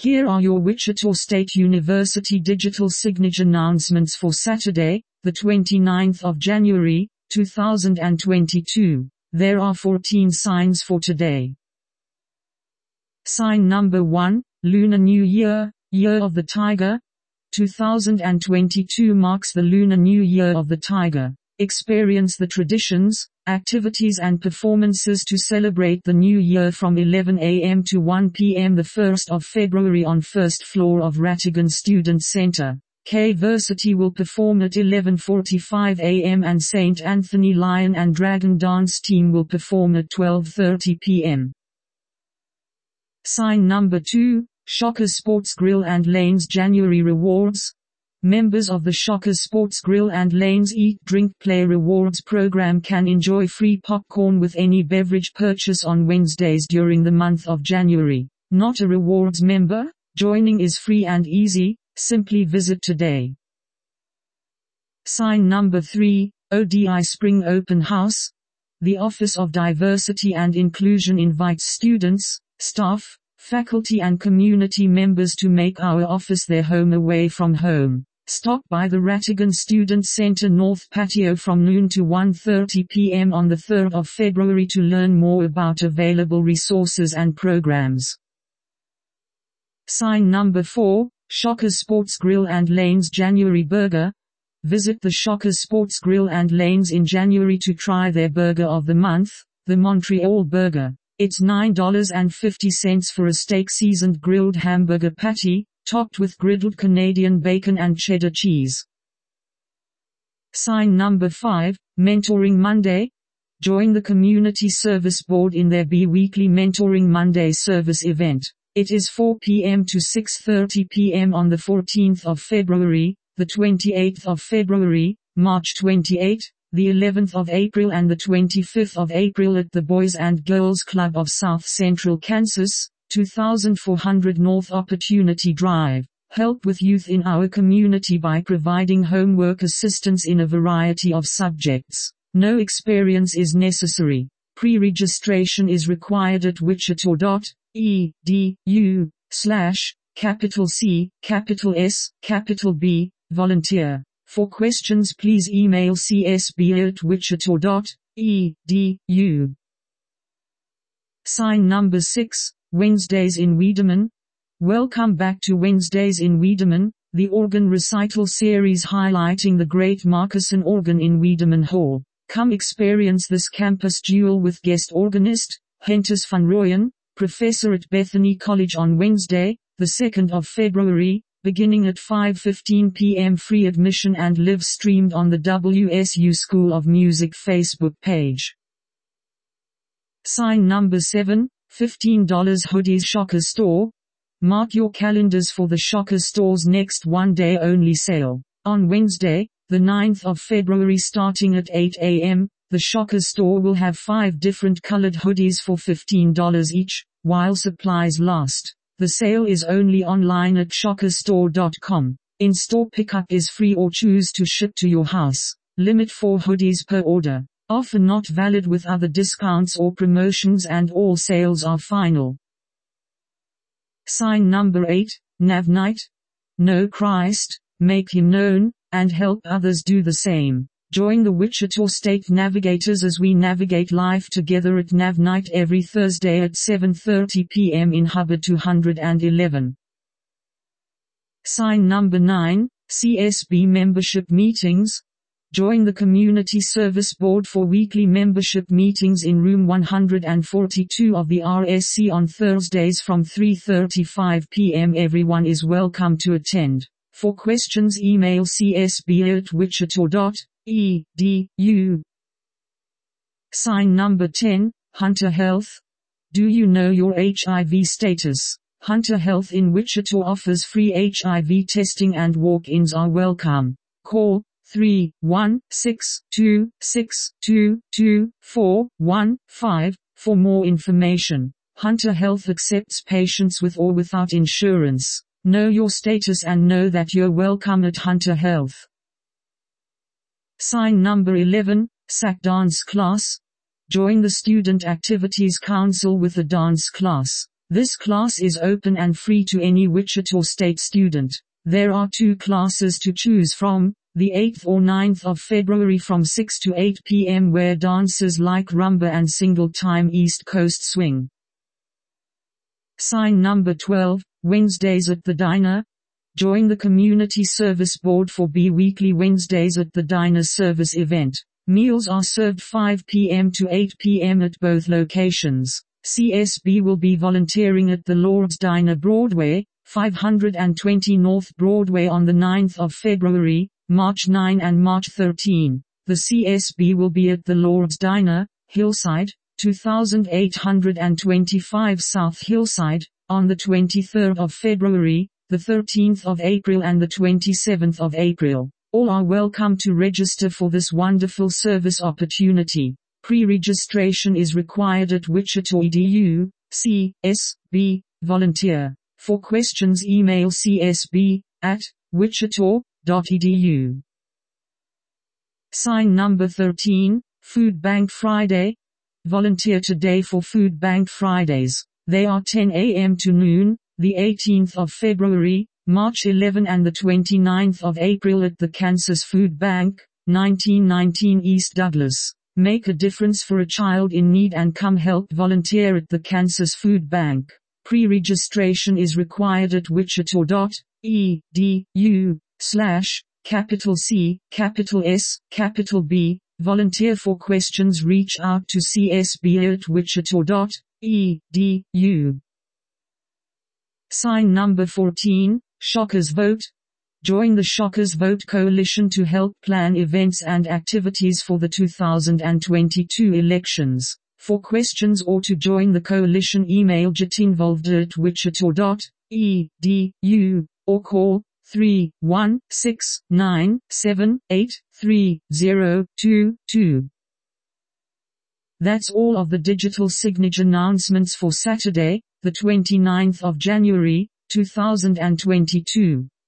Here are your Wichita State University digital signage announcements for Saturday, the 29th of January, 2022. There are 14 signs for today. Sign number 1, Lunar New Year, Year of the Tiger. 2022 marks the Lunar New Year of the Tiger. Experience the traditions, activities and performances to celebrate the new year from 11 a.m. to 1 p.m. the 1st of February on first floor of Rattigan Student Center. K-Versity will perform at 11:45 a.m. and St. Anthony Lion and Dragon Dance Team will perform at 12:30 p.m. Sign number 2, Shockers Sports Grill and Lanes January Rewards. Members of the Shockers Sports Grill and Lanes Eat Drink Play Rewards program can enjoy free popcorn with any beverage purchase on Wednesdays during the month of January. Not a rewards member? Joining is free and easy, simply visit today. Sign number 3, ODI Spring Open House. The Office of Diversity and Inclusion invites students, staff, faculty and community members to make our office their home away from home. Stop by the Rattigan Student Center North Patio from noon to 1:30 p.m. on the 3rd of February to learn more about available resources and programs. Sign number 4, Shockers Sports Grill and Lanes January Burger. Visit the Shockers Sports Grill and Lanes in January to try their burger of the month, the Montreal Burger. It's $9.50 for a steak-seasoned grilled hamburger patty, topped with griddled Canadian bacon and cheddar cheese. Sign number 5, Mentoring Monday. Join the Community Service Board in their bi-weekly Mentoring Monday service event. It is 4 p.m. to 6:30 p.m. on the 14th of February, the 28th of February, March 28, the 11th of April and the 25th of April at the Boys and Girls Club of South Central Kansas, 2400 North Opportunity Drive. Help with youth in our community by providing homework assistance in a variety of subjects. No experience is necessary. Pre-registration is required at wichita.edu/C, volunteer. For questions please email csb@wichita.edu. Sign number 6, Wednesdays in Wiedemann. Welcome back to Wednesdays in Wiedemann, the organ recital series highlighting the great Marcuson organ in Wiedemann Hall. Come experience this campus duel with guest organist, Hentus van Rooyen, professor at Bethany College on Wednesday, the 2nd of February, beginning at 5:15 p.m. Free admission and live streamed on the WSU School of Music Facebook page. Sign number 7, $15 Hoodies Shockers Store. Mark your calendars for the Shockers Store's next one-day only sale. On Wednesday, the 9th of February starting at 8 a.m., the Shockers Store will have 5 different colored hoodies for $15 each, while supplies last. The sale is only online at shockerstore.com. In-store pickup is free or choose to ship to your house. Limit 4 hoodies per order. Offer not valid with other discounts or promotions and all sales are final. Sign number 8, Nav Night. Know Christ, make Him known, and help others do the same. Join the Wichita State Navigators as we navigate life together at Nav Night every Thursday at 7:30 p.m. in Hubbard 211. Sign number 9, CSB Membership Meetings. Join the Community Service Board for weekly membership meetings in room 142 of the RSC on Thursdays from 3:35 p.m. Everyone is welcome to attend. For questions email csb@wichita.edu. Sign number 10, Hunter Health. Do you know your HIV status? Hunter Health in Wichita offers free HIV testing and walk-ins are welcome. Call 31626222415 for more information. Hunter Health accepts patients with or without insurance. Know your status and know that you're welcome at Hunter Health. Sign number 11, SAC Dance Class. Join the Student Activities Council with a dance class. This class is open and free to any Wichita State student. There are 2 classes to choose from, the 8th or 9th of February from 6 to 8 p.m. where dances like rumba and single-time East Coast swing. Sign number 12, Wednesdays at the Diner. Join the Community Service Board for bi-weekly Wednesdays at the Diner service event. Meals are served 5 p.m. to 8 p.m. at both locations. CSB will be volunteering at the Lord's Diner Broadway, 520 North Broadway on the 9th of February, March 9 and March 13. The CSB will be at the Lord's Diner, Hillside, 2825 South Hillside, on the 23rd of February, the 13th of April and the 27th of April. All are welcome to register for this wonderful service opportunity. Pre-registration is required at Wichita EDU, CSB, volunteer. For questions email csb@wichita.edu. Sign number 13, Food Bank Friday. Volunteer today for Food Bank Fridays. They are 10 a.m. to noon, the 18th of February, March 11 and the 29th of April at the Kansas Food Bank, 1919 East Douglas. Make a difference for a child in need and come help volunteer at the Kansas Food Bank. Pre-registration is required at wichita.edu/C, B. Volunteer for questions reach out to csb@wichita.edu. Sign number 14, Shockers Vote. Join the Shockers Vote Coalition to help plan events and activities for the 2022 elections. For questions or to join the coalition email getinvolved@wichita.edu, or call 31697833022. That's all of the digital signage announcements for Saturday, the 29th of January, 2022.